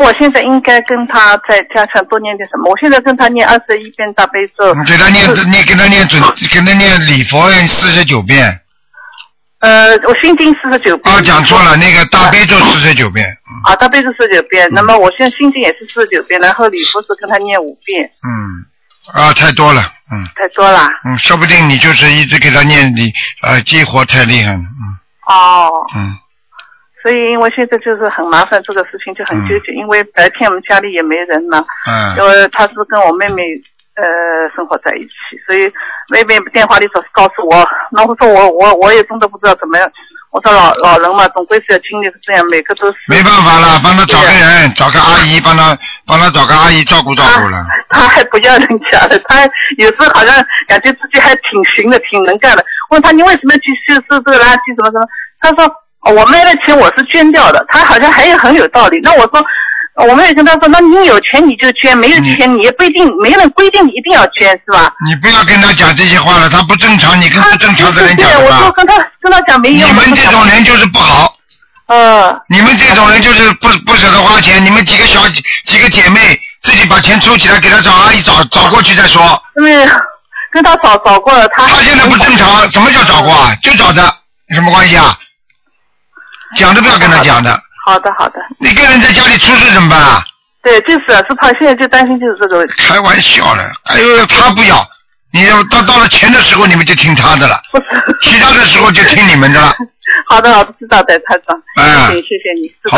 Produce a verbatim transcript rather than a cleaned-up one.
我现在应该跟他再加强多念点什么？我现在跟他念二十一遍大悲咒。 你给他念，你给他念准，给他念礼佛四十九遍。 呃，我心经四十九遍。 哦，讲错了，那个大悲咒四十九遍。 嗯、啊，大悲咒四十九遍、嗯。那么我现在心经也是四十九遍，然后礼佛是跟他念五遍。 嗯，啊，太多了，嗯。 太多了。 嗯，说不定你就是一直给他念礼，呃，激活太厉害了，嗯。 哦。 嗯。 所以，因为现在就是很麻烦，这个事情就很纠结。嗯、因为白天我们家里也没人嘛，嗯，因为他是跟我妹妹呃生活在一起，所以妹妹电话里总是告诉我，那我说我我我也真的不知道怎么样。我说老老人嘛，总归是要经历这样，每个都是。没办法了，帮他找个人，找个阿姨帮他帮他找个阿姨照顾照顾了。 他, 他还不要人家的，他有时候好像感觉自己还挺行的，挺能干的。问他你为什么去收拾这个垃圾什么什么？他说。哦、我妹的钱我是捐掉的，他好像还有很有道理。那我说，我妹跟他说，那你有钱你就捐，没有钱你也不一定，没人规定你一定要捐，是吧？ 你不要跟他讲这些话了，他不正常，你跟不正常的人讲吧。 对，我说跟他跟他讲没用。 你们这种人就是不好。 呃。 你们这种人就是不不舍得花钱，你们几个小几个姐妹自己把钱出起来，给他找阿姨找找过去再说。 对，跟他找找过了，他。 他现在不正常，什么叫找过啊？就找的，有什么关系啊？讲都不要跟他讲的。 好的好的。 你个人在家里出事怎么办啊？ 对，就是啊，是他现在就担心就是这个问题。 开玩笑了，哎呦，他不要，你到到了钱的时候你们就听他的了， 不是， 其他的时候就听你们的了。 好的好的，知道的，台长。 哎、 谢谢谢谢你。 好